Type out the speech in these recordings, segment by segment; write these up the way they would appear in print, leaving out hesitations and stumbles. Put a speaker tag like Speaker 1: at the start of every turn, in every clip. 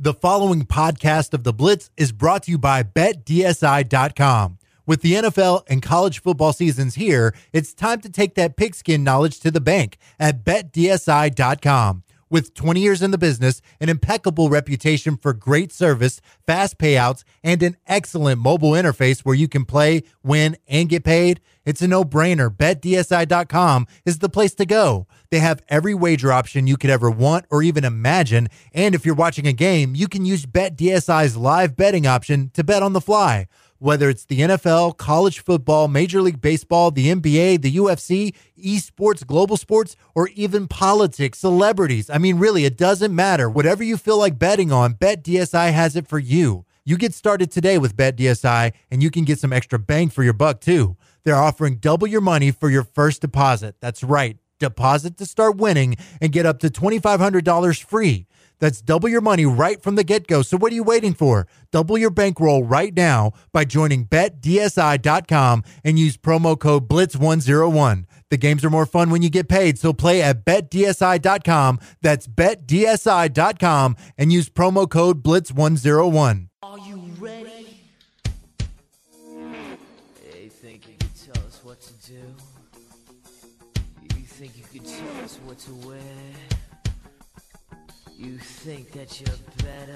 Speaker 1: The following podcast of The Blitz is brought to you by BetDSI.com. With the NFL and college football seasons here, it's time to take that pigskin knowledge to the bank at BetDSI.com. With 20 years in the business, an impeccable reputation for great service, fast payouts, and an excellent mobile interface where you can play, win, and get paid, it's a no-brainer. BetDSI.com is the place to go. They have every wager option you could ever want or even imagine, and if you're watching a game, you can use BetDSI's live betting option to bet on the fly. Whether it's the NFL, college football, Major League Baseball, the NBA, the UFC, esports, global sports, or even politics, celebrities. I mean, really, it doesn't matter. Whatever you feel like betting on, BetDSI has it for you. You get started today with BetDSI, and you can get some extra bang for your buck, too. They're offering double your money for your first deposit. That's right. Deposit to start winning and get up to $2,500 free. That's double your money right from the get-go. So what are you waiting for? Double your bankroll right now by joining BetDSI.com and use promo code BLITZ101. The games are more fun when you get paid, so play at BetDSI.com. That's BetDSI.com and use promo code BLITZ101.
Speaker 2: Are you ready? You think you can tell us what to do? You think you can tell us what to wear? You think that you're better?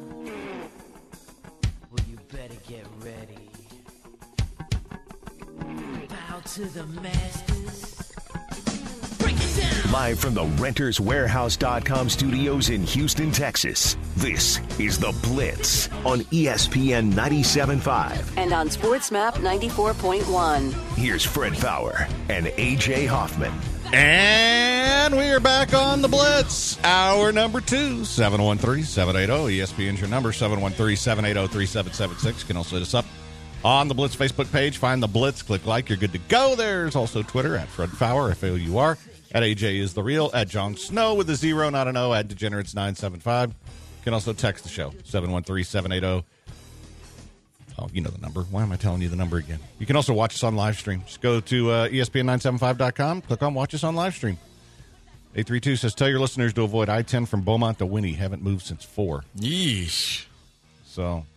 Speaker 2: Well, you better get ready. Bow to the masters. Break it down!
Speaker 3: Live from the RentersWarehouse.com studios in Houston, Texas, this is The Blitz on ESPN 97.5.
Speaker 4: And on SportsMap 94.1.
Speaker 3: Here's Fred Faour and A.J. Hoffman.
Speaker 5: And we are back on The Blitz. Hour number 2, 713-780. ESPN's your number, 713-780-3776. You can also hit us up on the Blitz Facebook page. Find The Blitz, click like, you're good to go. There's also Twitter, at Fred Faour, F-A-O-U-R. At AJ is the real. At John Snow with a 0, not an O. At Degenerates975. You can also text the show, 713-780. Oh, you know the number. Why am I telling you the number again? You can also watch us on live stream. Just go to ESPN975.com, click on Watch Us on Live Stream. 832 says, tell your listeners to avoid I-10 from Beaumont to Winnie. Haven't moved since 4.
Speaker 6: Yeesh.
Speaker 5: So,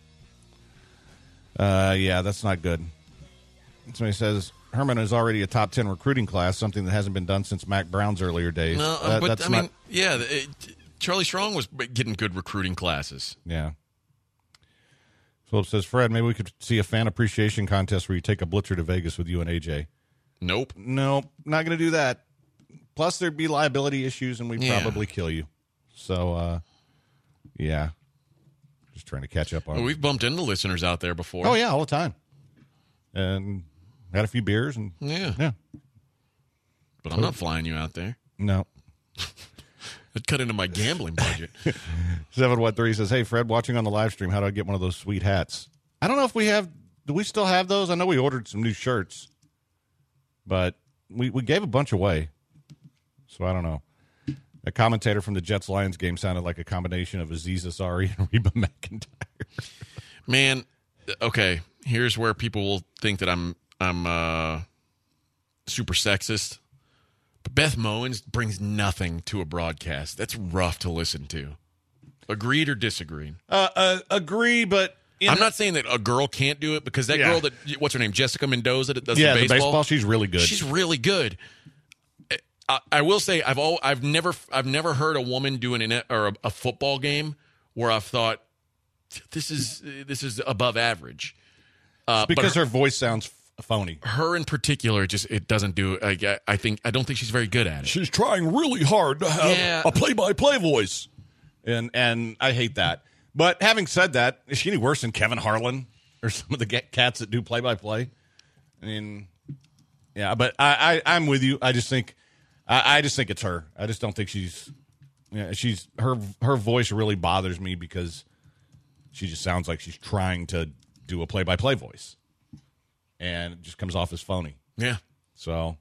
Speaker 5: yeah, that's not good. Somebody says, Herman is already a top 10 recruiting class, something that hasn't been done since Mac Brown's earlier days.
Speaker 6: No, but
Speaker 5: that's
Speaker 6: I mean, yeah, Charlie Strong was getting good recruiting classes.
Speaker 5: Yeah. Philip says, Fred, maybe we could see a fan appreciation contest where you take a blitzer to Vegas with you and AJ.
Speaker 6: Nope.
Speaker 5: Nope, not going to do that. Plus, there'd be liability issues, and we'd probably kill you. So, yeah. Just trying to catch up on
Speaker 6: Well, we've bumped into listeners out there before.
Speaker 5: Oh, yeah, all the time. And had a few beers. And
Speaker 6: Yeah. But I'm not flying you out there.
Speaker 5: No.
Speaker 6: I'd cut into my gambling budget.
Speaker 5: 713 says, hey, Fred, watching on the live stream, how do I get one of those sweet hats? I don't know if we have, do we still have those? I know we ordered some new shirts, but we gave a bunch away. So I don't know. A commentator from the Jets-Lions game sounded like a combination of Aziz Ansari and Reba McEntire.
Speaker 6: Man, okay, here's where people will think that I'm super sexist. But Beth Mowins brings nothing to a broadcast. That's rough to listen to. Agreed or disagreed?
Speaker 5: Agree, but...
Speaker 6: I'm not saying that a girl can't do it, because that girl that, what's her name, Jessica Mendoza, that does the
Speaker 5: baseball, she's really good.
Speaker 6: She's really good. I will say I've never heard a woman do a football game where I've thought this is above average.
Speaker 5: Because her voice sounds phony.
Speaker 6: Her in particular, it doesn't do. I don't think she's very good at it.
Speaker 5: She's trying really hard to have a play-by-play voice, and I hate that. But having said that, is she any worse than Kevin Harlan or some of the cats that do play-by-play? I mean, yeah, but I'm with you. I just think it's her. I just don't think she's her voice really bothers me because she just sounds like she's trying to do a play-by-play voice, and it just comes off as phony.
Speaker 6: Yeah.
Speaker 5: So,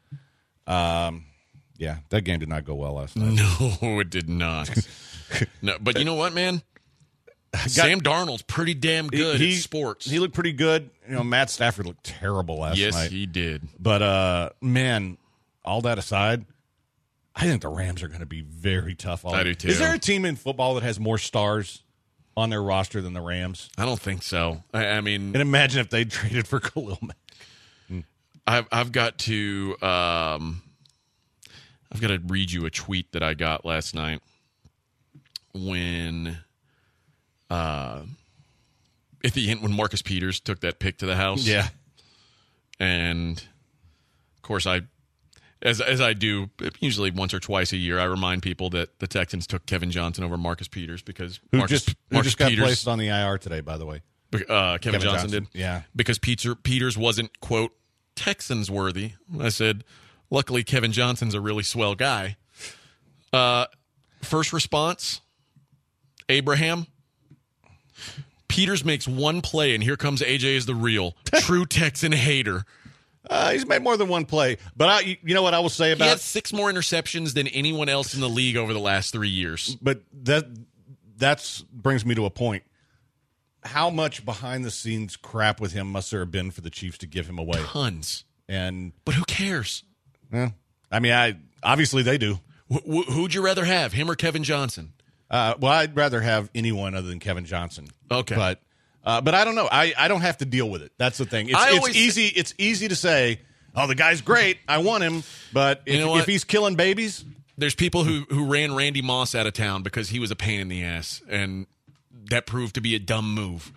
Speaker 5: yeah, that game did not go well last night.
Speaker 6: No, it did not. No, but you know what, man? Sam Darnold's pretty damn good at sports.
Speaker 5: He looked pretty good. You know, Matt Stafford looked terrible last night.
Speaker 6: Yes, he did.
Speaker 5: But, man, all that aside, I think the Rams are going to be very tough.
Speaker 6: I do, too.
Speaker 5: Is there a team in football that has more stars on their roster than the Rams?
Speaker 6: I don't think so. I mean,
Speaker 5: And imagine if they traded for Khalil Mack.
Speaker 6: I've got to read you a tweet that I got last night when at the end when Marcus Peters took that pick to the house.
Speaker 5: Yeah.
Speaker 6: And of course as I do usually once or twice a year, I remind people that the Texans took Kevin Johnson over Marcus Peters because
Speaker 5: Who
Speaker 6: Marcus
Speaker 5: just got
Speaker 6: Peters,
Speaker 5: placed on the IR today, by the way.
Speaker 6: Kevin Johnson did.
Speaker 5: Yeah.
Speaker 6: Because Peters wasn't, quote, Texans worthy. I said, luckily Kevin Johnson's a really swell guy. First response, Abraham. Peters makes one play, and here comes AJ as the real true Texan hater.
Speaker 5: He's made more than one play. But you know what I will say
Speaker 6: He
Speaker 5: about
Speaker 6: had 6 more interceptions than anyone else in the league over the last 3 years.
Speaker 5: But that brings me to a point. How much behind-the-scenes crap with him must there have been for the Chiefs to give him away?
Speaker 6: Tons.
Speaker 5: And
Speaker 6: But who cares?
Speaker 5: I mean, obviously they do.
Speaker 6: Who'd you rather have, him or Kevin Johnson?
Speaker 5: Well, I'd rather have anyone other than Kevin Johnson.
Speaker 6: Okay.
Speaker 5: But I don't know. I don't have to deal with it. That's the thing. It's easy to say, oh, the guy's great. I want him. But if he's killing babies.
Speaker 6: There's people who ran Randy Moss out of town because he was a pain in the ass, and that proved to be a dumb move.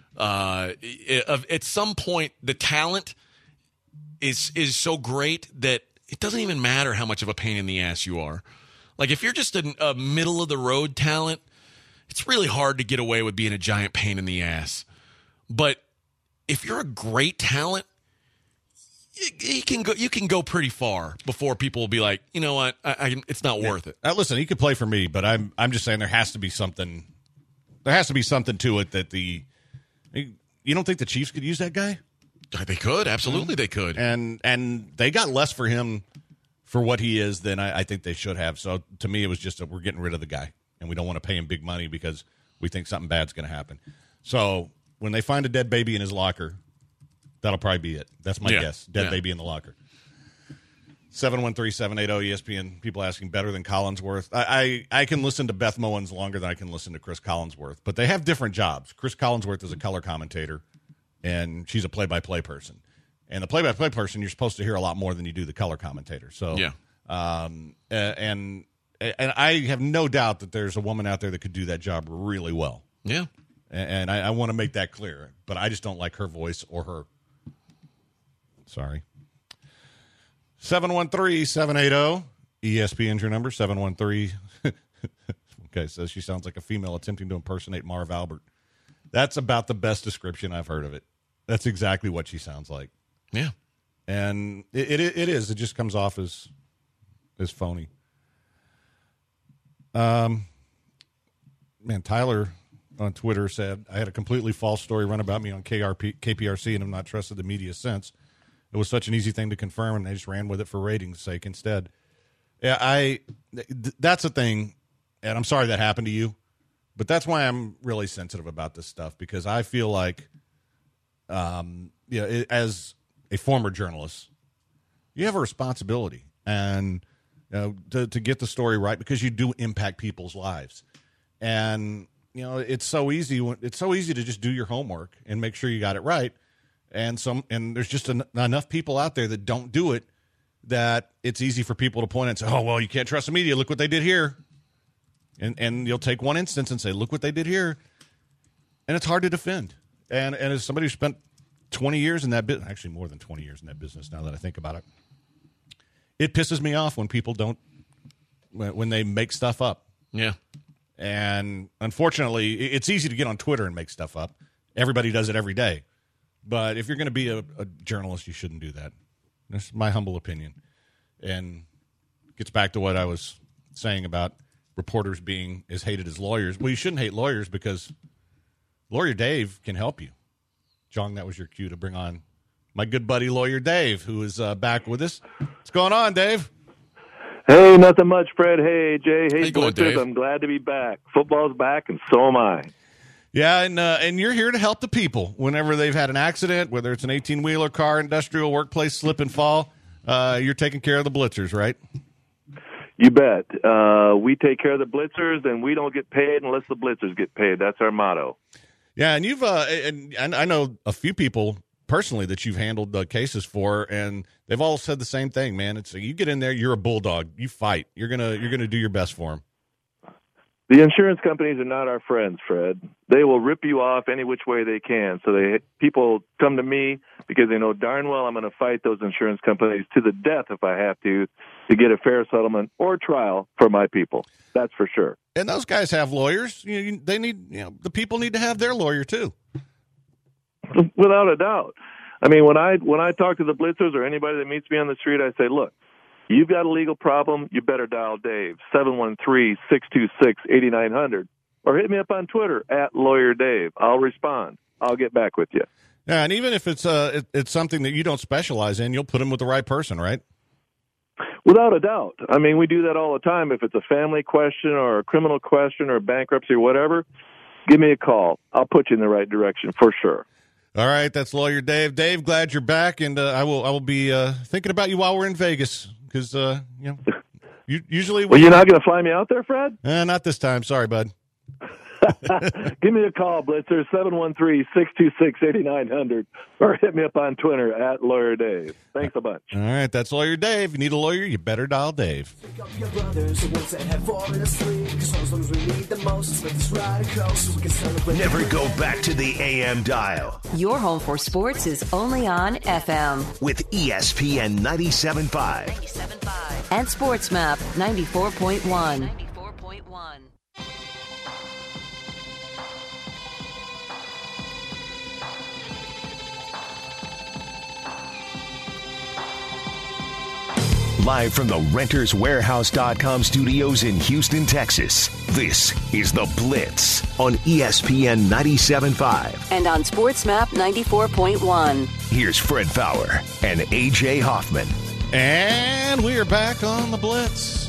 Speaker 6: At some point, the talent is so great that it doesn't even matter how much of a pain in the ass you are. Like, if you're just a middle-of-the-road talent, it's really hard to get away with being a giant pain in the ass. But if you're a great talent, you can go pretty far before people will be like, you know what, it's not worth it.
Speaker 5: Listen, he could play for me, but I'm just saying there has to be something. There has to be something to it that you don't think the Chiefs could use that guy?
Speaker 6: They could, absolutely, they could.
Speaker 5: And they got less for him for what he is than I think they should have. So to me, it was just we're getting rid of the guy, and we don't want to pay him big money because we think something bad's going to happen. So when they find a dead baby in his locker, that'll probably be it. That's my guess. Dead baby in the locker. 713-780-ESPN. People asking better than Collinsworth. I can listen to Beth Mowins longer than I can listen to Chris Collinsworth, but they have different jobs. Chris Collinsworth is a color commentator, and she's a play-by-play person. And the play-by-play person, you're supposed to hear a lot more than you do the color commentator. So, and I have no doubt that there's a woman out there that could do that job really well.
Speaker 6: Yeah.
Speaker 5: And I want to make that clear, but I just don't like her voice or her. Sorry. 713-780. ESPN's your number, 713. Okay, says she sounds like a female attempting to impersonate Marv Albert. That's about the best description I've heard of it. That's exactly what she sounds like.
Speaker 6: Yeah.
Speaker 5: And it is. It just comes off as phony. Man, Tyler on Twitter said, I had a completely false story run about me on KPRC and have not trusted the media since. It was such an easy thing to confirm, and they just ran with it for ratings' sake instead. Yeah, that's a thing, and I'm sorry that happened to you, but that's why I'm really sensitive about this stuff, because I feel like, as a former journalist, you have a responsibility and to get the story right, because you do impact people's lives. And it's so easy to just do your homework and make sure you got it right. And there's just enough people out there that don't do it, that it's easy for people to point at and say, oh, well, you can't trust the media. Look what they did here. And you'll take one instance and say, look what they did here. And it's hard to defend. And as somebody who spent 20 years in that business, actually more than 20 years in that business now that I think about it, it pisses me off when people when they make stuff up.
Speaker 6: Yeah.
Speaker 5: And unfortunately, it's easy to get on Twitter and make stuff up. Everybody does it every day. But if you're going to be a journalist, you shouldn't do that. That's my humble opinion. And it gets back to what I was saying about reporters being as hated as lawyers. Well, you shouldn't hate lawyers, because Lawyer Dave can help you. John, that was your cue to bring on my good buddy Lawyer Dave, who is back with us. What's going on, Dave?
Speaker 7: Hey, nothing much, Fred. Hey, Jay. Hey,
Speaker 6: How you going, Dave?
Speaker 7: I'm glad to be back. Football's back, and so am I.
Speaker 5: Yeah, and you're here to help the people whenever they've had an accident, whether it's an 18-wheeler, car, industrial, workplace, slip and fall. You're taking care of the blitzers, right?
Speaker 7: You bet. We take care of the blitzers, and we don't get paid unless the blitzers get paid. That's our motto.
Speaker 5: Yeah, and you've and I know a few people personally that you've handled cases for, and they've all said the same thing, man. It's you get in there, you're a bulldog, you fight, you're gonna do your best for them.
Speaker 7: The insurance companies are not our friends, Fred. They will rip you off any which way they can. So people come to me because they know darn well I'm going to fight those insurance companies to the death if I have to get a fair settlement or trial for my people. That's for sure.
Speaker 5: And those guys have lawyers. They need, the people need to have their lawyer too.
Speaker 7: Without a doubt. I mean, when I talk to the blitzers or anybody that meets me on the street, I say, look, you've got a legal problem, you better dial Dave, 713-626-8900, or hit me up on Twitter, @LawyerDave. I'll respond. I'll get back with you.
Speaker 5: Yeah, and even if it's something that you don't specialize in, you'll put them with the right person, right?
Speaker 7: Without a doubt. I mean, we do that all the time. If it's a family question or a criminal question or bankruptcy or whatever, give me a call. I'll put you in the right direction for sure.
Speaker 5: All right, that's Lawyer Dave. Dave, glad you're back, and I will be thinking about you while we're in Vegas because usually.
Speaker 7: Well, you're not going to fly me out there, Fred?
Speaker 5: Not this time. Sorry, bud.
Speaker 7: Give me a call, Blitzer, 713-626-8900, or hit me up on Twitter @LawyerDave. Thanks a bunch.
Speaker 5: All right, that's Lawyer Dave. If you need a lawyer, you better dial Dave.
Speaker 3: Never go back to the AM dial
Speaker 4: Your home for sports is only on FM.
Speaker 3: with ESPN 97.5.
Speaker 4: And SportsMap 94.1.
Speaker 3: Live from the RentersWarehouse.com studios in Houston, Texas, this is The Blitz on ESPN 97.5.
Speaker 4: And on SportsMap 94.1.
Speaker 3: Here's Fred Fowler and A.J. Hoffman.
Speaker 5: And we are back on The Blitz.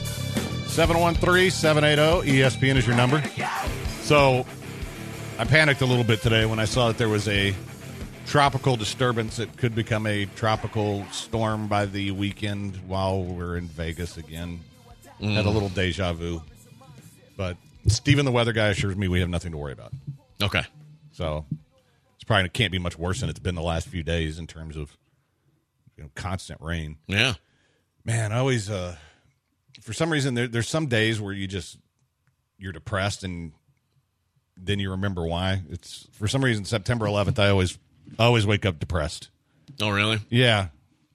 Speaker 5: 713-780. ESPN is your number. So I panicked a little bit today when I saw that there was a tropical disturbance that could become a tropical storm by the weekend while we're in Vegas again. Had a little deja vu. But Steven, the weather guy, assures me we have nothing to worry about.
Speaker 6: Okay.
Speaker 5: So it's probably can't be much worse than it's been the last few days in terms of constant rain.
Speaker 6: Yeah.
Speaker 5: Man, I always for some reason there's some days where you're depressed and then you remember why. It's for some reason September 11th I always wake up depressed.
Speaker 6: Oh, really?
Speaker 5: Yeah.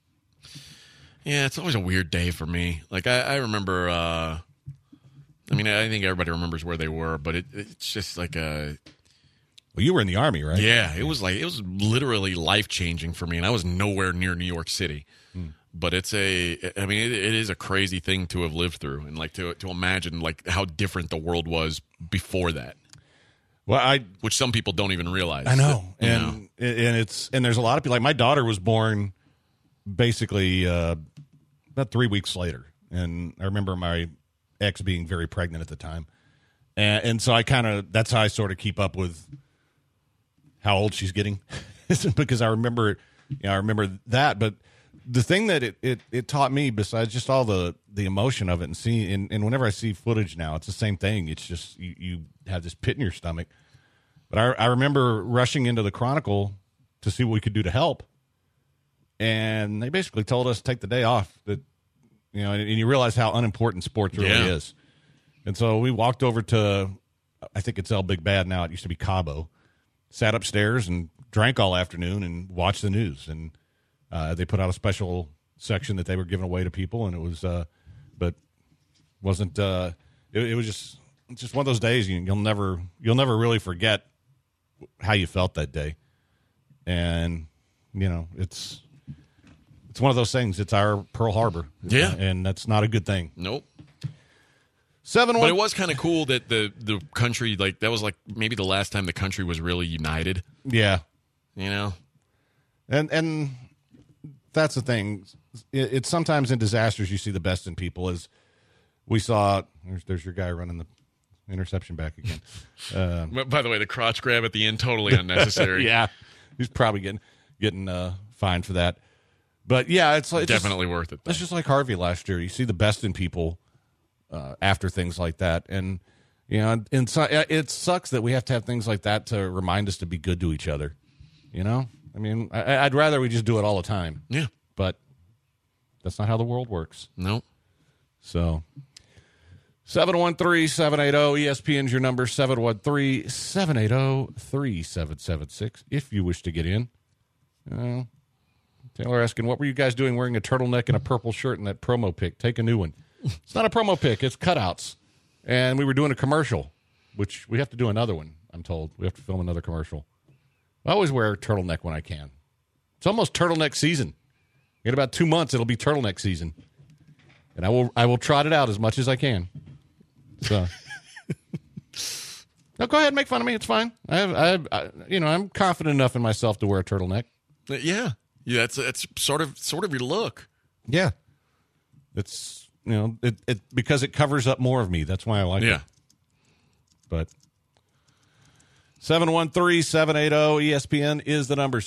Speaker 6: Yeah, it's always a weird day for me. Like, I remember, I think everybody remembers where they were, but it's just like a...
Speaker 5: Well, you were in the Army, right?
Speaker 6: Yeah, it was literally life-changing for me, and I was nowhere near New York City. But it is a crazy thing to have lived through, and like to imagine like how different the world was before that.
Speaker 5: Well,
Speaker 6: which some people don't even realize.
Speaker 5: I know, and there's a lot of people. Like my daughter was born basically about 3 weeks later, and I remember my ex being very pregnant at the time, and so that's how I sort of keep up with how old she's getting, because I remember that. But the thing that it taught me, besides just all the emotion of it, and whenever I see footage now, it's the same thing. It's just you have this pit in your stomach. But I remember rushing into the Chronicle to see what we could do to help, and they basically told us to take the day off. That and you realize how unimportant sports really is. And so we walked over to, I think it's El Big Bad now. It used to be Cabo. Sat upstairs and drank all afternoon and watched the news. And they put out a special section that they were giving away to people, and it was, but wasn't. It was just one of those days you'll never really forget how you felt that day. And it's one of those things. It's our Pearl Harbor, and that's not a good thing.
Speaker 6: Nope. But it was kind of cool that the country, like, that was like maybe the last time the country was really united.
Speaker 5: Yeah.
Speaker 6: And
Speaker 5: that's the thing. It's sometimes in disasters you see the best in people. As we saw, there's your guy running the interception back again.
Speaker 6: By the way, the crotch grab at the end, totally unnecessary.
Speaker 5: Yeah. He's probably getting fined for that. But yeah, it's
Speaker 6: definitely worth it, though.
Speaker 5: It's just like Harvey last year. You see the best in people after things like that. And, and so, it sucks that we have to have things like that to remind us to be good to each other. I mean, I'd rather we just do it all the time.
Speaker 6: Yeah.
Speaker 5: But that's not how the world works.
Speaker 6: No.
Speaker 5: So 713-780-ESPN's your number, 713-780-3776 if you wish to get in. Taylor asking, what were you guys doing wearing a turtleneck and a purple shirt in that promo pic? Take a new one. It's not a promo pic. It's cutouts. And we were doing a commercial, which we have to do another one, I'm told. We have to film another commercial. I always wear a turtleneck when I can. It's almost turtleneck season. In about 2 months, it'll be turtleneck season. And I will trot it out as much as I can. So, no, go ahead and make fun of me. It's fine. I'm confident enough in myself to wear a turtleneck.
Speaker 6: Yeah. That's sort of your look.
Speaker 5: Yeah. It's it because it covers up more of me. That's why I like it. But 713-780-ESPN is the number.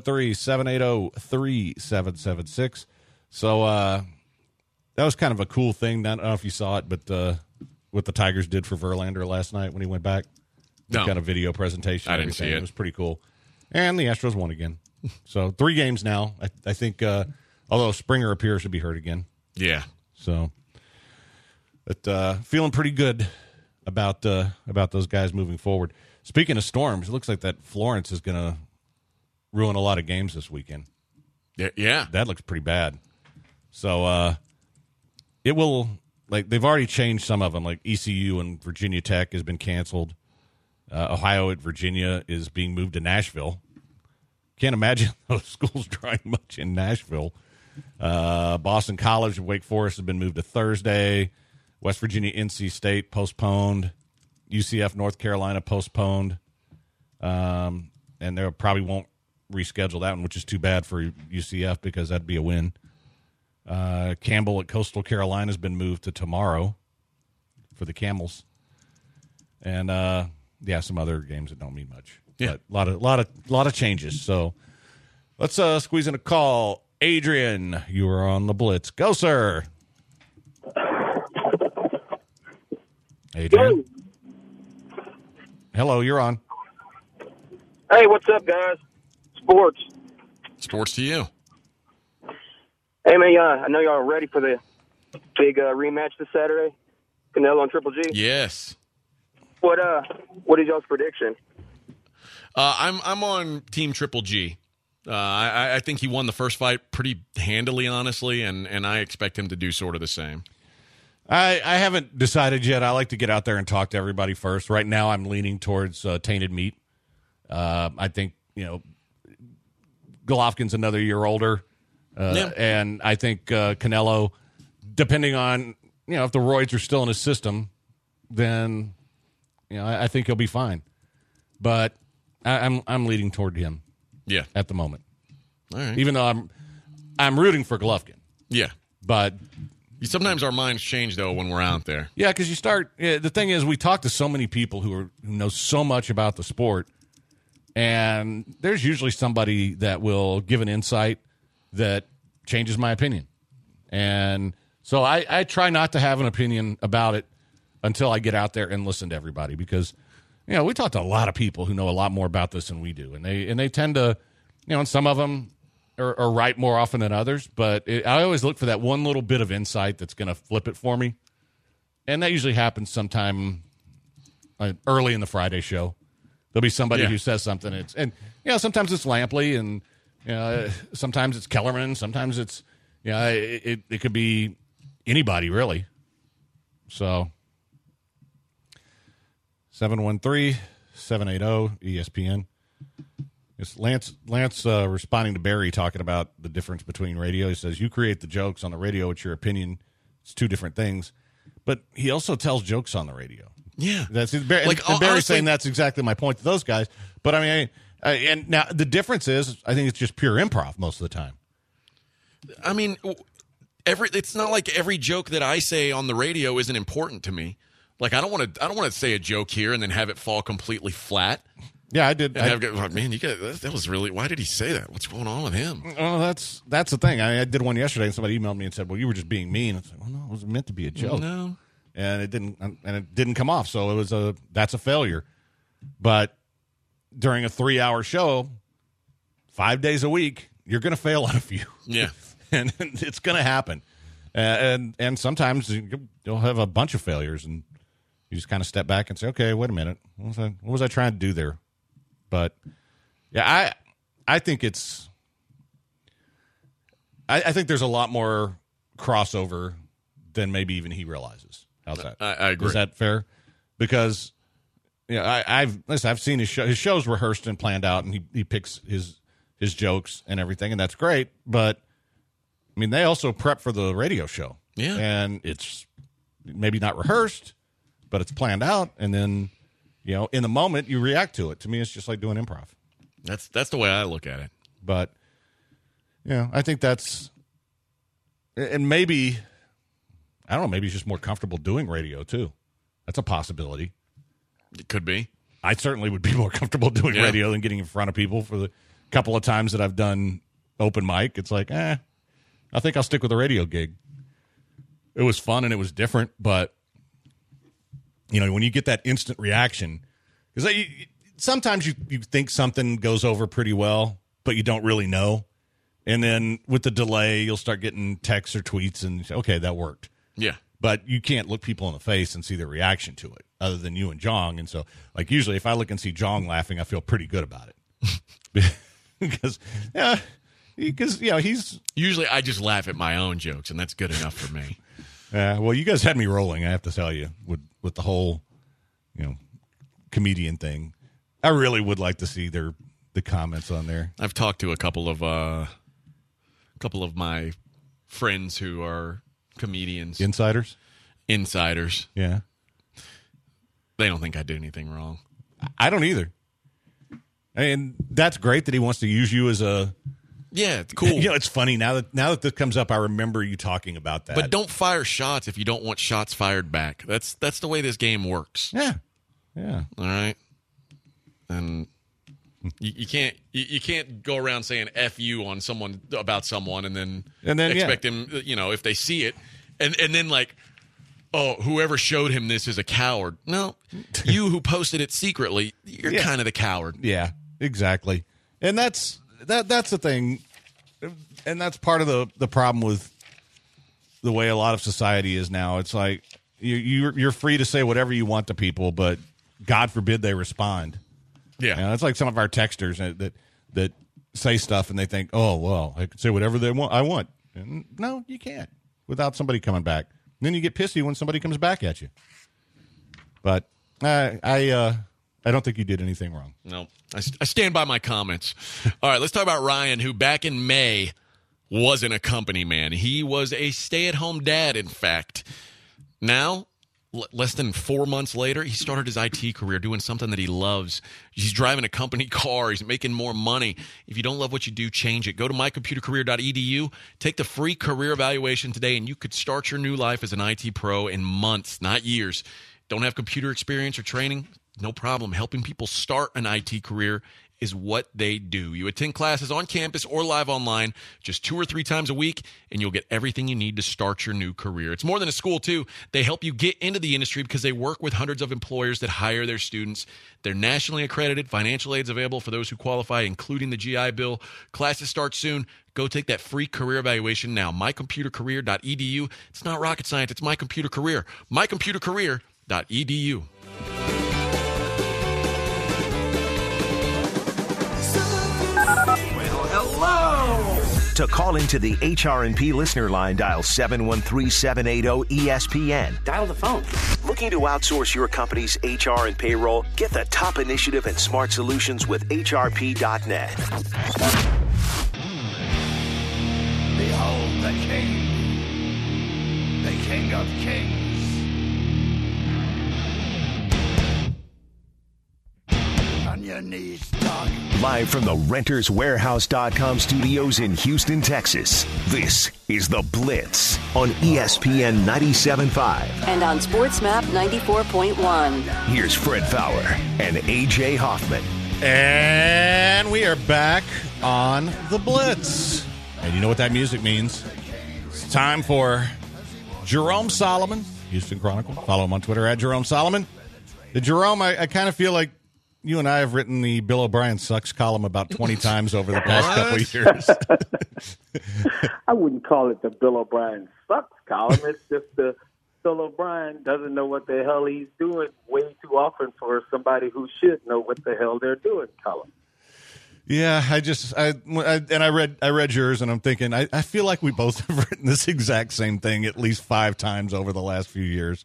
Speaker 5: 713-780-3776. So that was kind of a cool thing. I don't know if you saw it, but what the Tigers did for Verlander last night when he went back.
Speaker 6: No.
Speaker 5: Got a video presentation.
Speaker 6: I didn't see it.
Speaker 5: It was pretty cool. And the Astros won again. So 3 games now. I think, although Springer appears to be hurt again.
Speaker 6: Yeah.
Speaker 5: So, but feeling pretty good about those guys moving forward. Speaking of storms, it looks like that Florence is going to ruin a lot of games this weekend.
Speaker 6: Yeah.
Speaker 5: That looks pretty bad. So it will, like, they've already changed some of them, like ECU and Virginia Tech has been canceled. Ohio at Virginia is being moved to Nashville. Can't imagine those schools trying much in Nashville. Boston College and Wake Forest have been moved to Thursday. West Virginia, NC State postponed. UCF, North Carolina postponed. And they probably won't reschedule that one, which is too bad for UCF because that'd be a win. Campbell at Coastal Carolina has been moved to tomorrow for the Camels. And, some other games that don't mean much.
Speaker 6: Yeah.
Speaker 5: But a lot of changes. So let's squeeze in a call. Adrian, you are on the Blitz. Go, sir. Adrian. Hello, you're on.
Speaker 8: Hey, what's up, guys?
Speaker 6: Sports to you.
Speaker 8: Hey, man, I know y'all are ready for the big rematch this Saturday. Canelo and Triple G.
Speaker 6: Yes.
Speaker 8: What is y'all's prediction?
Speaker 6: I'm on Team Triple G. I think he won the first fight pretty handily, honestly, and I expect him to do sort of the same.
Speaker 5: I haven't decided yet. I like to get out there and talk to everybody first. Right now, I'm leaning towards Tainted Meat. I think, Golovkin's another year older. And I think Canelo, depending on, if the roids are still in his system, then, I think he'll be fine. But I'm leaning toward him.
Speaker 6: Yeah.
Speaker 5: At the moment.
Speaker 6: All right.
Speaker 5: Even though I'm rooting for Golovkin.
Speaker 6: Yeah.
Speaker 5: But
Speaker 6: sometimes our minds change, though, when we're out there.
Speaker 5: Yeah, because you start the thing is we talk to so many people who know so much about the sport, and there's usually somebody that will give an insight that changes my opinion. And so I try not to have an opinion about it until I get out there and listen to everybody, because we talk to a lot of people who know a lot more about this than we do, and they tend to, and some of them are right more often than others, but I always look for that one little bit of insight that's going to flip it for me, and that usually happens sometime early in the Friday show. There'll be somebody who says something, sometimes it's Lampley, and sometimes it's Kellerman, sometimes it's it could be anybody really. So 713-780-ESPN. It's Lance responding to Barry talking about the difference between radio. He says, you create the jokes on the radio. It's your opinion. It's two different things. But he also tells jokes on the radio.
Speaker 6: Yeah.
Speaker 5: And Barry's
Speaker 6: honestly,
Speaker 5: saying that's exactly my point to those guys. But, I mean, and now the difference is I think it's just pure improv most of the time.
Speaker 6: I mean, it's not like every joke that I say on the radio isn't important to me. Like, I don't want to say a joke here and then have it fall completely flat.
Speaker 5: Yeah, I did.
Speaker 6: Man, that was really. Why did he say that? What's going on with him?
Speaker 5: Oh, that's the thing. I did one yesterday, and somebody emailed me and said, "Well, you were just being mean." I said, "Well, no, it was meant to be a joke."
Speaker 6: No,
Speaker 5: and it didn't come off. So that's a failure. But during a 3-hour show, 5 days a week, you're going to fail on a few.
Speaker 6: Yeah.
Speaker 5: And it's going to happen. And sometimes you'll have a bunch of failures, and you just kind of step back and say, okay, wait a minute. What was I trying to do there? But, yeah, I think it's – I think there's a lot more crossover than maybe even he realizes. How's that?
Speaker 6: I agree.
Speaker 5: Is that fair? Because I've seen his show's rehearsed and planned out, and he picks his jokes and everything, and that's great. But I mean, they also prep for the radio show, and it's maybe not rehearsed, but it's planned out, and then in the moment you react to it. To me, it's just like doing improv.
Speaker 6: That's the way I look at it.
Speaker 5: But I think that's, and maybe. I don't know, maybe he's just more comfortable doing radio, too. That's a possibility.
Speaker 6: It could be.
Speaker 5: I certainly would be more comfortable doing radio than getting in front of people. For the couple of times that I've done open mic, it's like, I think I'll stick with a radio gig. It was fun and it was different, but, when you get that instant reaction, because sometimes you think something goes over pretty well, but you don't really know. And then with the delay, you'll start getting texts or tweets and you say, okay, that worked.
Speaker 6: Yeah.
Speaker 5: But you can't look people in the face and see their reaction to it other than you and Jong. And so, like, usually if I look and see Jong laughing, I feel pretty good about it. Because he's...
Speaker 6: Usually I just laugh at my own jokes, and that's good enough for me.
Speaker 5: Well, you guys had me rolling, I have to tell you, with the whole, comedian thing. I really would like to see the comments on there.
Speaker 6: I've talked to a couple of my friends who are comedians.
Speaker 5: Insiders?
Speaker 6: Yeah. They don't think I do anything wrong.
Speaker 5: I don't either. And that's great that he wants to use you as a...
Speaker 6: Yeah, it's cool.
Speaker 5: It's funny. Now that this comes up, I remember you talking about that.
Speaker 6: But don't fire shots if you don't want shots fired back. That's the way this game works.
Speaker 5: Yeah.
Speaker 6: All right? And... You can't go around saying F you on someone about someone and then expect him, if they see it and then like, oh, whoever showed him this is a coward. No, you who posted it secretly, you're kind of the coward.
Speaker 5: Yeah, exactly. And that's the thing. And that's part of the problem with the way a lot of society is now. It's like you're free to say whatever you want to people, but God forbid they respond.
Speaker 6: Yeah,
Speaker 5: it's like some of our texters that say stuff and they think, oh, well, I can say whatever I want. And no, you can't without somebody coming back. And then you get pissy when somebody comes back at you. But I don't think you did anything wrong.
Speaker 6: No, I stand by my comments. All right, let's talk about Ryan, who back in May wasn't a company man. He was a stay-at-home dad, in fact. Now, less than 4 months later, he started his IT career doing something that he loves. He's driving a company car. He's making more money. If you don't love what you do, change it. Go to mycomputercareer.edu. Take the free career evaluation today, and you could start your new life as an IT pro in months, not years. Don't have computer experience or training? No problem. Helping people start an IT career is what they do. You attend classes on campus or live online just 2 or 3 times a week, and you'll get everything you need to start your new career. It's more than a school, too. They help you get into the industry because they work with hundreds of employers that hire their students. They're nationally accredited. Financial aid's available for those who qualify, including the GI Bill. Classes start soon. Go take that free career evaluation now. mycomputercareer.edu. It's not rocket science. It's My Computer Career. mycomputercareer.edu.
Speaker 3: To call into the HR&P listener line, dial 713-780-ESPN.
Speaker 2: Dial the phone.
Speaker 3: Looking to outsource your company's HR and payroll? Get the top initiative and smart solutions with HRP.net.
Speaker 9: Behold the King of Kings. On your knees, dog.
Speaker 3: Live from the RentersWarehouse.com studios in Houston, Texas, this is The Blitz on ESPN 97.5.
Speaker 4: And on SportsMap 94.1.
Speaker 3: Here's Fred Fowler and A.J. Hoffman.
Speaker 5: And we are back on The Blitz. And you know what that music means. It's time for Jerome Solomon Houston Chronicle. Follow him on Twitter at Jerome Solomon. Jerome, I kind of feel like you and I have written the Bill O'Brien Sucks column about 20 times over the past couple of years.
Speaker 10: I wouldn't call it the Bill O'Brien Sucks column. It's just the Bill O'Brien doesn't know what the hell he's doing way too often for somebody who should know what the hell they're doing column.
Speaker 5: Yeah, I read yours, and I'm thinking I feel like we both have written this exact same thing at least 5 times over the last few years.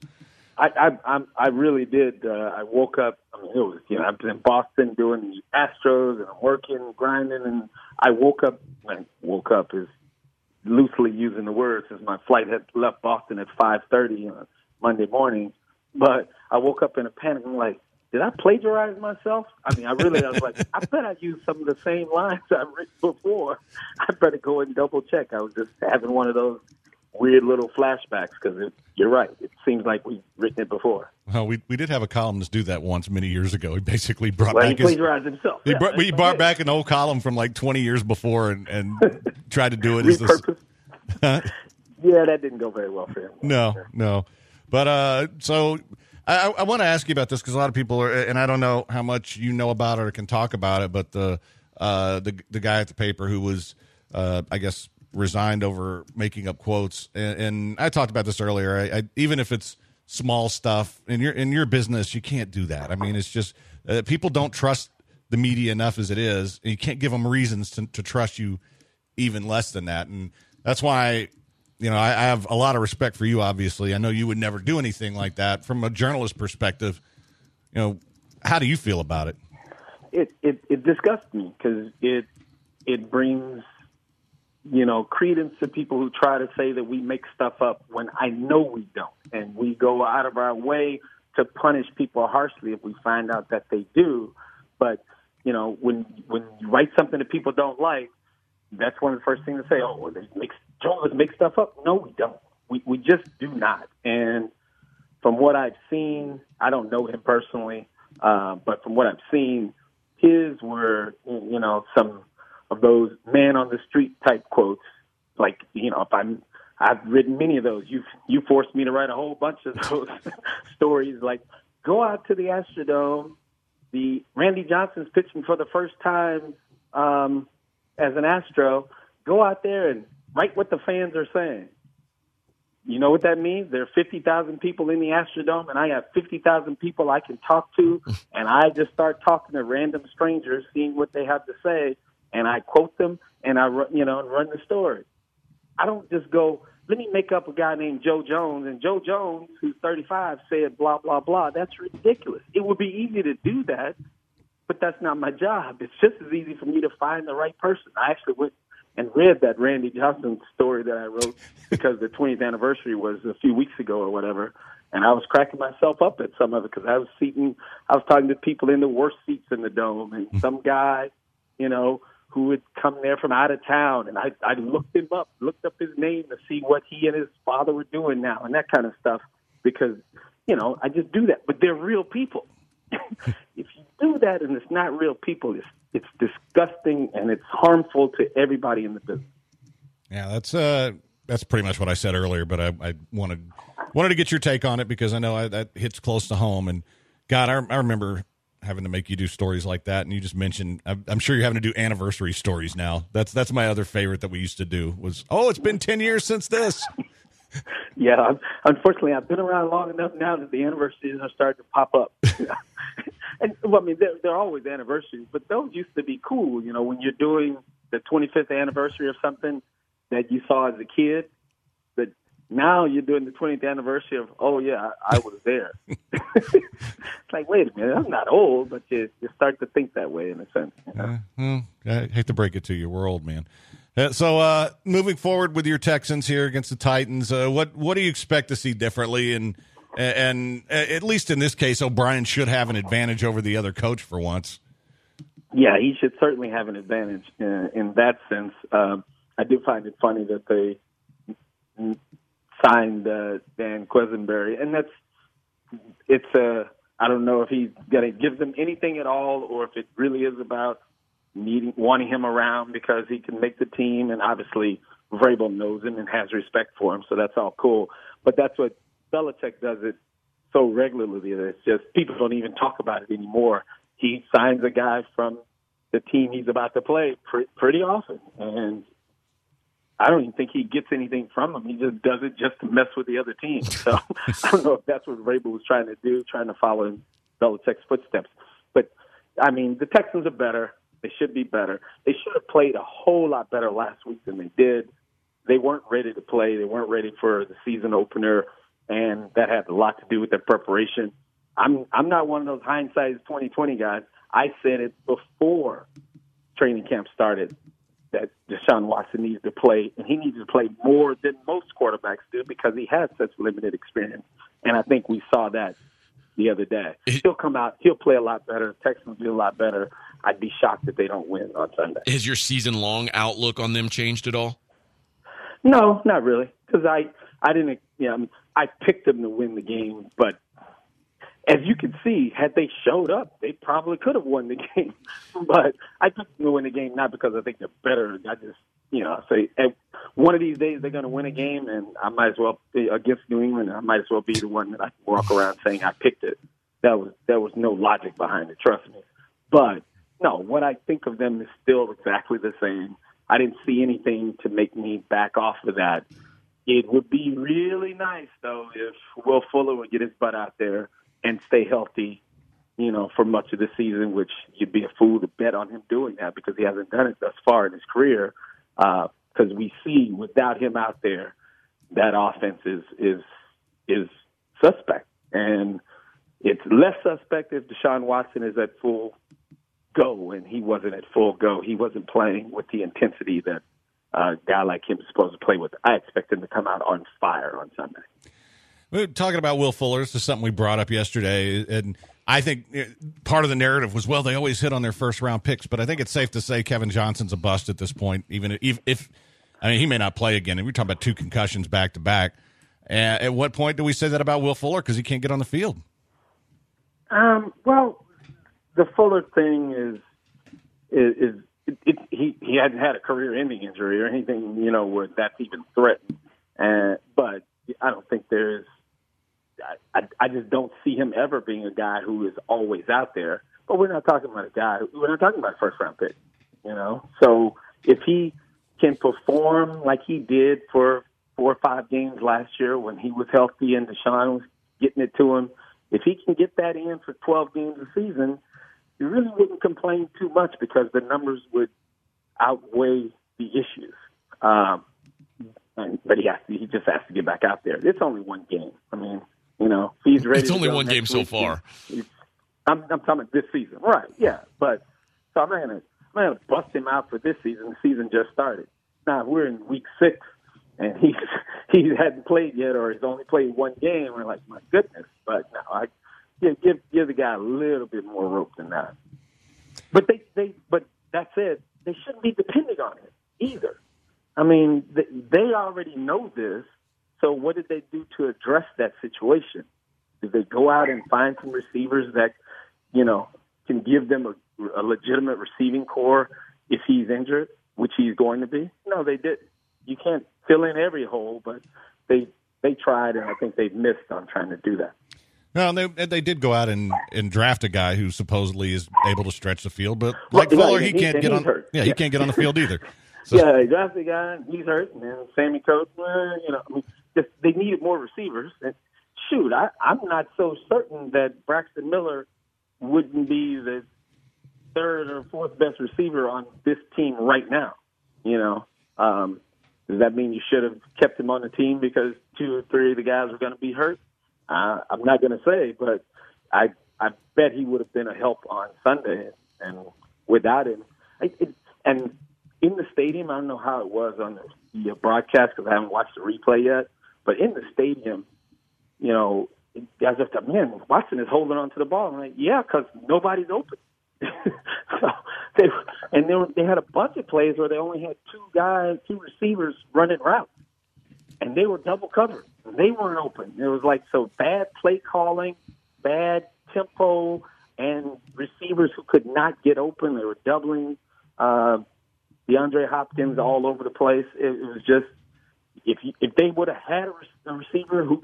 Speaker 10: I really did. I woke up. I mean, it was, I've been in Boston doing the Astros, and I'm working, grinding, and I woke up. Woke up is loosely using the word since my flight had left Boston at 5:30 on Monday morning. But I woke up in a panic. I'm like, did I plagiarize myself? I mean, I was like, I bet I used some of the same lines I've written before. I better go and double check. I was just having one of those weird little flashbacks because you're right. It seems like we've written it before.
Speaker 5: Well, we did have a columnist do that once many years ago. He basically brought
Speaker 10: he
Speaker 5: back
Speaker 10: plagiarized himself.
Speaker 5: He brought back an old column from like 20 years before and tried to do it as this.
Speaker 10: Yeah, that didn't go very well for him.
Speaker 5: No. But so I want to ask you about this because a lot of people are, and I don't know how much you know about it or can talk about it, but the guy at the paper who was, I guess, resigned over making up quotes, and I talked about this earlier. I even if it's small stuff in your business, you can't do that. I mean, it's just people don't trust the media enough as it is, and you can't give them reasons to trust you even less than that. And that's why, I have a lot of respect for you. Obviously, I know you would never do anything like that. From a journalist perspective, how do you feel about it?
Speaker 10: It disgusts me because it brings credence to people who try to say that we make stuff up when I know we don't. And we go out of our way to punish people harshly if we find out that they do. But, when you write something that people don't like, that's one of the first things to say, journalists make stuff up. No, we don't. We just do not. And from what I've seen, I don't know him personally, but from what I've seen, his were, some of those man on the street type quotes. Like, I've written many of those. You forced me to write a whole bunch of those stories. Like, go out to the Astrodome. The Randy Johnson's pitching for the first time as an Astro. Go out there and write what the fans are saying. You know what that means? There are 50,000 people in the Astrodome, and I have 50,000 people I can talk to, and I just start talking to random strangers, seeing what they have to say, and I quote them, and I run the story. I don't just go, let me make up a guy named Joe Jones, and Joe Jones, who's 35, said blah, blah, blah. That's ridiculous. It would be easy to do that, but that's not my job. It's just as easy for me to find the right person. I actually went and read that Randy Johnson story that I wrote because the 20th anniversary was a few weeks ago or whatever, and I was cracking myself up at some of it because I was talking to people in the worst seats in the dome, and some guy, who had come there from out of town, and I looked up his name to see what he and his father were doing now and that kind of stuff because, I just do that. But they're real people. If you do that and it's not real people, it's disgusting and it's harmful to everybody in the business.
Speaker 5: Yeah, that's pretty much what I said earlier, but I wanted to get your take on it because I know that hits close to home. And, God, I remember having to make you do stories like that, and you just mentioned I'm sure you're having to do anniversary stories now. That's my other favorite that we used to do was, it's been 10 years since this.
Speaker 10: Yeah, unfortunately, I've been around long enough now that the anniversaries are starting to pop up. And well, I mean, they're always anniversaries, but those used to be cool. When you're doing the 25th anniversary of something that you saw as a kid, but now you're doing the 20th anniversary of, I was there. It's like, wait a minute, I'm not old, but you start to think that way in a sense.
Speaker 5: I hate to break it to you, we're old, man. So moving forward with your Texans here against the Titans, what do you expect to see differently? And at least in this case, O'Brien should have an advantage over the other coach for once.
Speaker 10: Yeah, he should certainly have an advantage in that sense. I do find it funny that they signed Dan Quisenberry, and I don't know if he's going to give them anything at all, or if it really is about wanting him around because he can make the team, and obviously Vrabel knows him and has respect for him, so that's all cool. But that's what Belichick does it so regularly that it's just people don't even talk about it anymore. He signs a guy from the team he's about to play pretty often, and I don't even think he gets anything from him. He just does it just to mess with the other team. So I don't know if that's what Vrabel was trying to do, trying to follow in Belichick's footsteps. But, I mean, the Texans are better. They should be better. They should have played a whole lot better last week than they did. They weren't ready to play. They weren't ready for the season opener, and that had a lot to do with their preparation. I'm not one of those hindsight is 2020 guys. I said it before training camp started that Deshaun Watson needs to play, and he needs to play more than most quarterbacks do because he has such limited experience. And I think we saw that the other day. He'll come out, he'll play a lot better. Texans will do a lot better. I'd be shocked if they don't win on Sunday.
Speaker 6: Has your season-long outlook on them changed at all?
Speaker 10: No, not really, because I didn't. I picked them to win the game, but as you can see, had they showed up, they probably could have won the game. But I picked them to win the game not because I think they're better. I just, say one of these days they're going to win a game, and I might as well be against New England. I might as well be the one that I can walk around saying I picked it. There was no logic behind it. Trust me. But no, what I think of them is still exactly the same. I didn't see anything to make me back off of that. It would be really nice, though, if Will Fuller would get his butt out there and stay healthy, for much of the season, which you'd be a fool to bet on him doing that because he hasn't done it thus far in his career. Because we see without him out there, that offense is suspect. And it's less suspect if Deshaun Watson is at full go, and he wasn't at full go. He wasn't playing with the intensity that a guy like him is supposed to play with. I expect him to come out on fire on Sunday.
Speaker 5: We're talking about Will Fuller. This is something we brought up yesterday, and I think part of the narrative was, well, they always hit on their first-round picks, but I think it's safe to say Kevin Johnson's a bust at this point, even if he may not play again. And we're talking about 2 concussions back-to-back. At what point do we say that about Will Fuller because he can't get on the field?
Speaker 10: Well, the Fuller thing he hadn't had a career-ending injury or anything, where that's even threatened. But I don't think there's – I just don't see him ever being a guy who is always out there. But we're not talking about we're not talking about a first-round pick, So if he can perform like he did for 4 or 5 games last year when he was healthy and Deshaun was getting it to him, if he can get that in for 12 games a season, you really wouldn't complain too much because the numbers would outweigh the issues. But he just has to get back out there. It's only 1 game. I mean, he's ready.
Speaker 6: It's only 1 game so far.
Speaker 10: I'm talking about this season, right? Yeah, but so I'm not gonna bust him out for this season. The season just started. Now we're in week 6, and he hadn't played yet, or he's only played 1 game. We're like, my goodness. But no, give the guy a little bit more rope than that. But but that said, they shouldn't be depending on it either. I mean, they already know this. So what did they do to address that situation? Did they go out and find some receivers that, can give them a legitimate receiving core if he's injured, which he's going to be? No, they didn't. You can't fill in every hole, but they tried, and I think they've missed on trying to do that.
Speaker 5: No, they did go out and draft a guy who supposedly is able to stretch the field, but like Fuller, he can't get on. Yeah, he can't get on the field either. So.
Speaker 10: Yeah, they drafted a guy, and he's hurt, and then Sammy Coates, they needed more receivers. And shoot, I'm not so certain that Braxton Miller wouldn't be the 3rd or 4th best receiver on this team right now. Does that mean you should have kept him on the team because 2 or 3 of the guys were going to be hurt? I'm not going to say, but I bet he would have been a help on Sunday. And without him, and in the stadium, I don't know how it was on the broadcast because I haven't watched the replay yet, but in the stadium, guys are like, man, Watson is holding on to the ball. I'm like, yeah, because nobody's open. So they had a bunch of plays where they only had 2 receivers running routes, and they were double covered. They weren't open. It was like so bad play calling, bad tempo, and receivers who could not get open. They were doubling DeAndre Hopkins all over the place. It was just if they would have had a receiver who could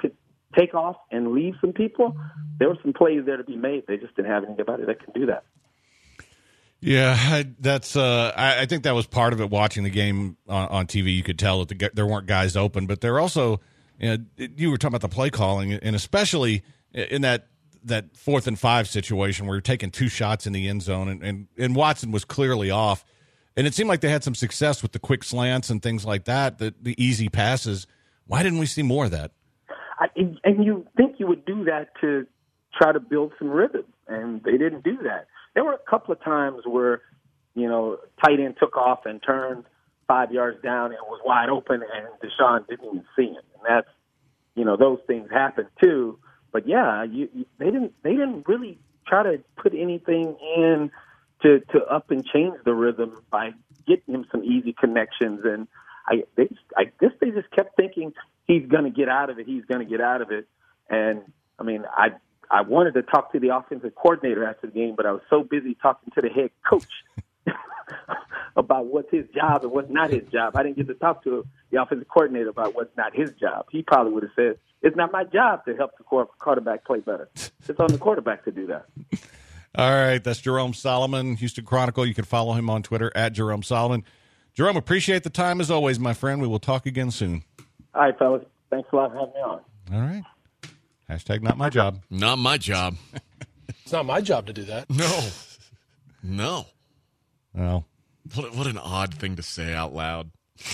Speaker 10: take off and leave some people, there were some plays there to be made. They just didn't have anybody that can do that.
Speaker 5: Yeah, I think that was part of it. Watching the game on TV, you could tell that there weren't guys open, but they're also, you were talking about the play calling, and especially in that 4th and 5 situation where you're taking 2 shots in the end zone, and Watson was clearly off, and it seemed like they had some success with the quick slants and things like that, the easy passes. Why didn't we see more of that?
Speaker 10: And you think you would do that to try to build some rhythm, and they didn't do that. There were a couple of times where, tight end took off and turned 5 yards down and was wide open, and Deshaun didn't even see him. And that's, those things happen too. But yeah, they didn't really try to put anything in to up and change the rhythm by getting him some easy connections. And I guess they just kept thinking he's going to get out of it. He's going to get out of it. And I mean, I wanted to talk to the offensive coordinator after the game, but I was so busy talking to the head coach about what's his job and what's not his job. I didn't get to talk to the offensive coordinator about what's not his job. He probably would have said, it's not my job to help the quarterback play better. It's on the quarterback to do that.
Speaker 5: All right, that's Jerome Solomon, Houston Chronicle. You can follow him on Twitter at Jerome Solomon. Jerome, appreciate the time as always, my friend. We will talk again soon.
Speaker 10: All right, fellas. Thanks a lot for having me on.
Speaker 5: All right. Hashtag not my job.
Speaker 6: Not my job.
Speaker 11: It's not my job to do that.
Speaker 6: No.
Speaker 5: Well,
Speaker 6: what an odd thing to say out loud.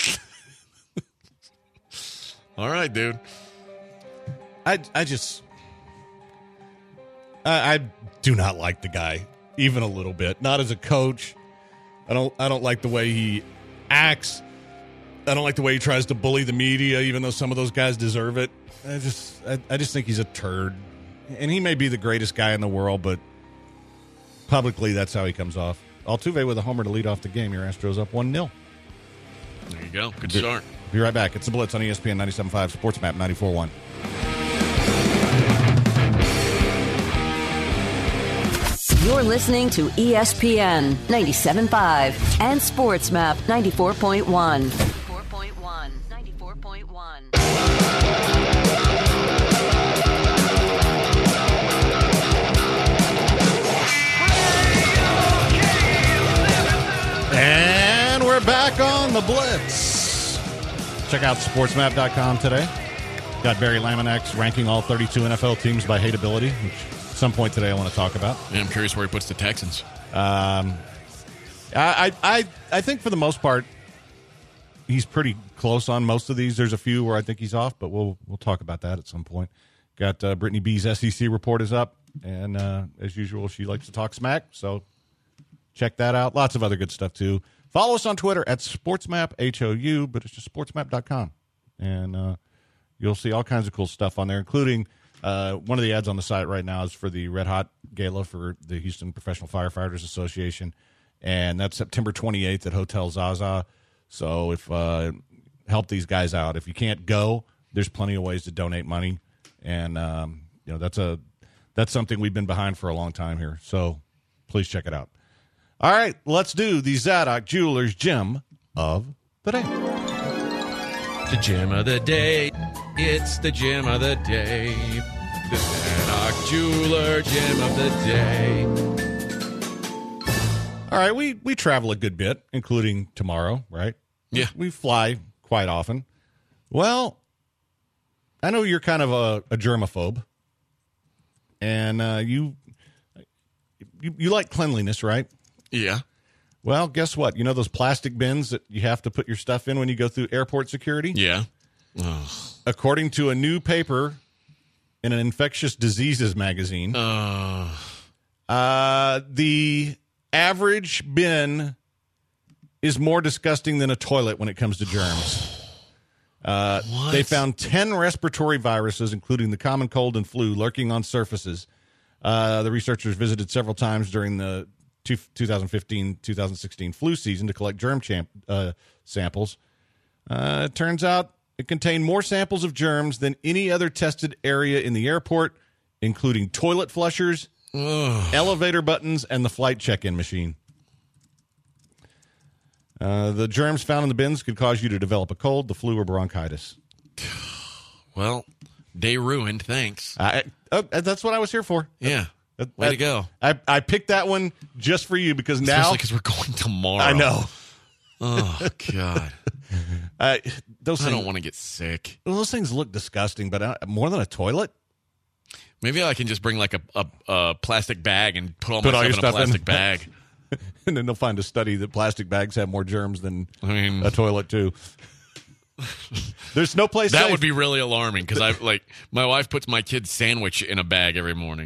Speaker 6: All right, dude.
Speaker 5: I do not like the guy even a little bit. Not as a coach. I don't like the way he acts. I don't like the way he tries to bully the media, even though some of those guys deserve it. I just think he's a turd. And he may be the greatest guy in the world, but publicly that's how he comes off. Altuve with a homer to lead off the game. Your Astros up 1-0.
Speaker 6: There you go. Good start.
Speaker 5: Be right back. It's the Blitz on ESPN 97.5, Sports Map 94.1.
Speaker 4: You're listening to ESPN 97.5 and Sports Map 94.1. 94.1.
Speaker 5: And we're back on the Blitz. Check out sportsmap.com today. Got Barry Laminax ranking all 32 NFL teams by hateability, which at some point today I want to talk about.
Speaker 6: Yeah, I'm curious where he puts the Texans.
Speaker 5: I think for the most part, he's pretty close on most of these. There's a few where I think he's off, but we'll talk about that at some point. Got Brittany B's SEC report is up, and as usual, she likes to talk smack, so check that out. Lots of other good stuff, too. Follow us on Twitter at SportsMapHOU, but it's just sportsmap.com. And you'll see all kinds of cool stuff on there, including one of the ads on the site right now is for the Red Hot Gala for the Houston Professional Firefighters Association. And that's September 28th at Hotel Zaza. So if help these guys out. If you can't go, there's plenty of ways to donate money. And, that's something we've been behind for a long time here. So please check it out. All right, let's do the Zadok Jewelers Gem of the Day.
Speaker 6: The gem of the day. It's the gem of the day. The Zadok Jeweler Gem of the Day.
Speaker 5: All right, we travel a good bit, including tomorrow, right?
Speaker 6: Yeah.
Speaker 5: We fly quite often. Well, I know you're kind of a germaphobe, and you like cleanliness, right?
Speaker 6: Yeah.
Speaker 5: Well, guess what? You know those plastic bins that you have to put your stuff in when you go through airport security?
Speaker 6: Yeah.
Speaker 5: According to a new paper in an infectious diseases magazine, the average bin is more disgusting than a toilet when it comes to germs. They found 10 respiratory viruses, including the common cold and flu, lurking on surfaces. The researchers visited several times during the 2015-2016 flu season to collect germ samples. It turns out it contained more samples of germs than any other tested area in the airport, including toilet flushers, elevator buttons, and the flight check-in machine. The germs found in the bins could cause you to develop a cold, the flu, or bronchitis.
Speaker 6: Well, Day ruined. Thanks.
Speaker 5: That's what I was here for.
Speaker 6: Yeah. Way to go.
Speaker 5: I picked that one just for you because now.
Speaker 6: Especially because we're going tomorrow.
Speaker 5: I know.
Speaker 6: Oh, God. I don't want to get sick.
Speaker 5: Well, those things look disgusting, but more than a toilet?
Speaker 6: Maybe I can just bring like a plastic bag and put all my stuff in a plastic bag.
Speaker 5: And then they'll find a study that plastic bags have more germs than a toilet, too. There's no place
Speaker 6: that
Speaker 5: safe.
Speaker 6: would be really alarming because my wife puts my kid's sandwich in a bag every morning.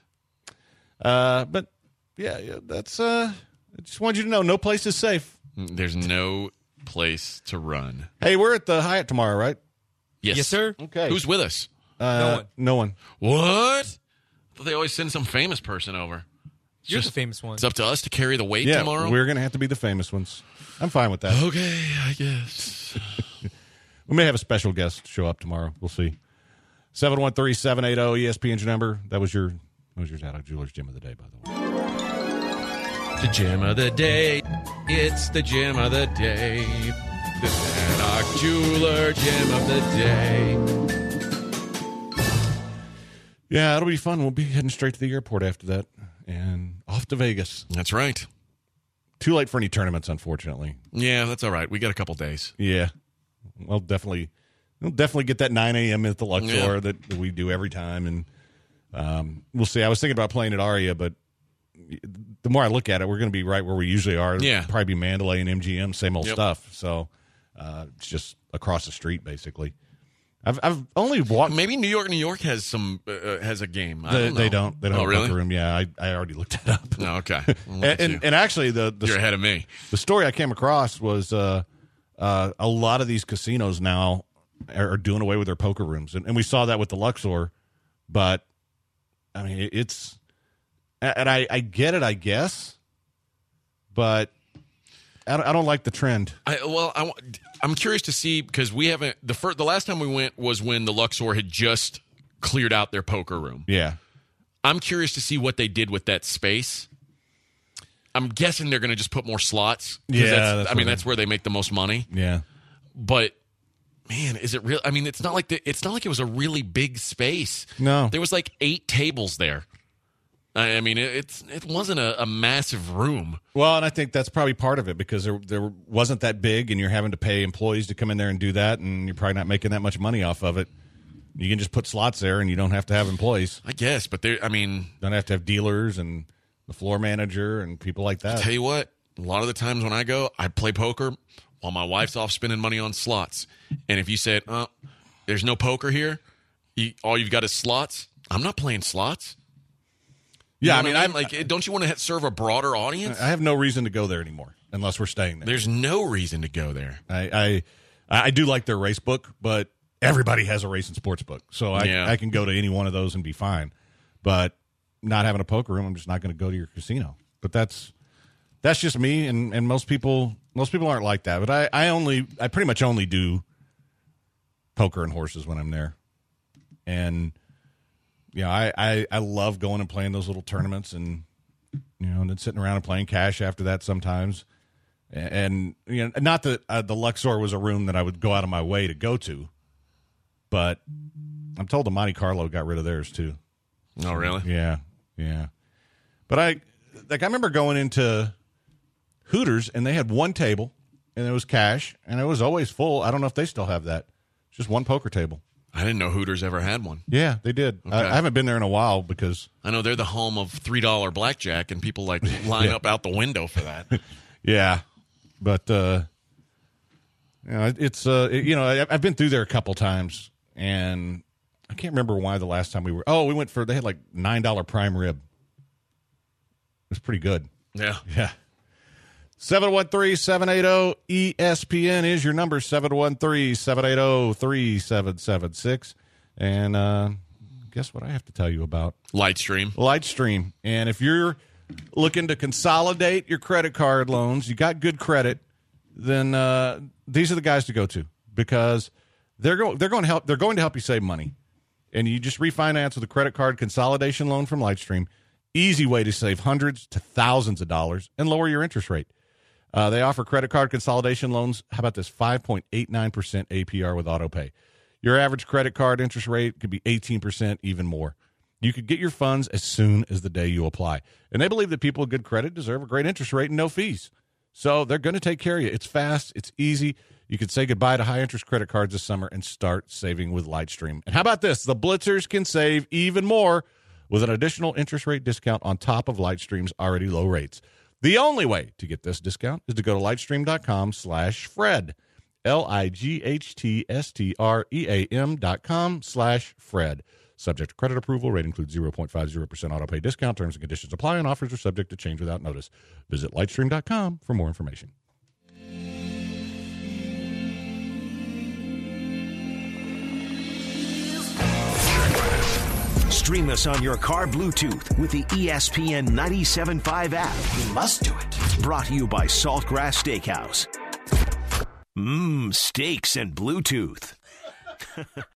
Speaker 5: But yeah, that's I just wanted you to know no place is safe.
Speaker 6: There's no place to run.
Speaker 5: Hey, we're at the Hyatt tomorrow, right?
Speaker 6: Yes,
Speaker 11: sir.
Speaker 5: Okay.
Speaker 6: Who's with us?
Speaker 5: No one.
Speaker 6: What? They always send some famous person over.
Speaker 11: You're the famous one.
Speaker 6: It's up to us to carry the weight tomorrow?
Speaker 5: We're going to have to be the famous ones. I'm fine with that.
Speaker 6: Okay, I guess.
Speaker 5: We may have a special guest show up tomorrow. We'll see. 713-780-ESPN's your number. That was your Zadok Jewelers Gym of the Day, by the way.
Speaker 6: The gym of the day. It's the gym of the day. The Zadok Jeweler Gym of the Day.
Speaker 5: Yeah, it'll be fun. We'll be heading straight to the airport after that and off to Vegas.
Speaker 6: That's right.
Speaker 5: Too late for any tournaments, unfortunately.
Speaker 6: Yeah, that's all right. We got a couple days.
Speaker 5: Yeah. We'll definitely get that 9 a.m. at the Luxor that we do every time. And we'll see. I was thinking about playing at Aria, but the more I look at it, we're going to be right where we usually are.
Speaker 6: Yeah.
Speaker 5: Probably be Mandalay and MGM, same old stuff. So it's just across the street, basically. I've only walked.
Speaker 6: Maybe New York has some has a game.
Speaker 5: They don't. They don't have a
Speaker 6: really?
Speaker 5: poker room. Yeah, I already looked that up.
Speaker 6: Oh, okay.
Speaker 5: And actually,
Speaker 6: you're ahead of me.
Speaker 5: The story I came across was a lot of these casinos now are doing away with their poker rooms, and we saw that with the Luxor. But I mean, it's and I get it, I guess, but I don't like the trend.
Speaker 6: I'm curious to see because we haven't the last time we went was when the Luxor had just cleared out their poker room.
Speaker 5: Yeah,
Speaker 6: I'm curious to see what they did with that space. I'm guessing they're going to just put more slots.
Speaker 5: Yeah,
Speaker 6: that's where they make the most money.
Speaker 5: Yeah,
Speaker 6: but man, is it real? I mean, it's not like it was a really big space.
Speaker 5: No,
Speaker 6: there was like 8 tables there. I mean, it wasn't a massive room.
Speaker 5: Well, and I think that's probably part of it because there wasn't that big, and you're having to pay employees to come in there and do that, and you're probably not making that much money off of it. You can just put slots there, and you don't have to have employees.
Speaker 6: I guess, but don't
Speaker 5: have to have dealers and the floor manager and people like that.
Speaker 6: I'll tell you what, a lot of the times when I go, I play poker while my wife's off spending money on slots. And if you said, there's no poker here, all you've got is slots, I'm not playing slots.
Speaker 5: Yeah,
Speaker 6: I mean, don't you want to serve a broader audience?
Speaker 5: I have no reason to go there anymore unless we're staying there.
Speaker 6: There's no reason to go there.
Speaker 5: I do like their race book, but everybody has a race and sports book, so I can go to any one of those and be fine. But not having a poker room, I'm just not going to go to your casino. But that's just me, and most people aren't like that. But I pretty much only do poker and horses when I'm there, and. I love going and playing those little tournaments and then sitting around and playing cash after that sometimes. And not that the Luxor was a room that I would go out of my way to go to, but I'm told the Monte Carlo got rid of theirs too.
Speaker 6: Oh, really?
Speaker 5: Yeah. But I remember going into Hooters and they had one table and it was cash and it was always full. I don't know if they still have that. It's just one poker table.
Speaker 6: I didn't know Hooters ever had one.
Speaker 5: Yeah, they did. Okay. I haven't been there in a while because...
Speaker 6: I know they're the home of $3 blackjack, and people line up out the window for that.
Speaker 5: Yeah, but it's I've been through there a couple times, and I can't remember why the last time we were... Oh, we went they had like $9 prime rib. It was pretty good.
Speaker 6: Yeah.
Speaker 5: 713-780-ESPN is your number, 713-780-3776. And guess what I have to tell you about? Lightstream. And if you're looking to consolidate your credit card loans, you got good credit, then these are the guys to go to because they're going to help you save money. And you just refinance with a credit card consolidation loan from Lightstream. Easy way to save hundreds to thousands of dollars and lower your interest rate. They offer credit card consolidation loans. How about this? 5.89% APR with AutoPay. Your average credit card interest rate could be 18%, even more. You could get your funds as soon as the day you apply. And they believe that people with good credit deserve a great interest rate and no fees. So they're going to take care of you. It's fast. It's easy. You could say goodbye to high-interest credit cards this summer and start saving with Lightstream. And how about this? The Blitzers can save even more with an additional interest rate discount on top of Lightstream's already low rates. The only way to get this discount is to go to lightstream.com/Fred. LIGHTSTREAM.com/Fred. Subject to credit approval. Rate includes 0.50% auto pay discount. Terms and conditions apply, and offers are subject to change without notice. Visit lightstream.com for more information.
Speaker 3: Stream us on your car Bluetooth with the ESPN 97.5 app. You must do it. Brought to you by Saltgrass Steakhouse. Steaks and Bluetooth.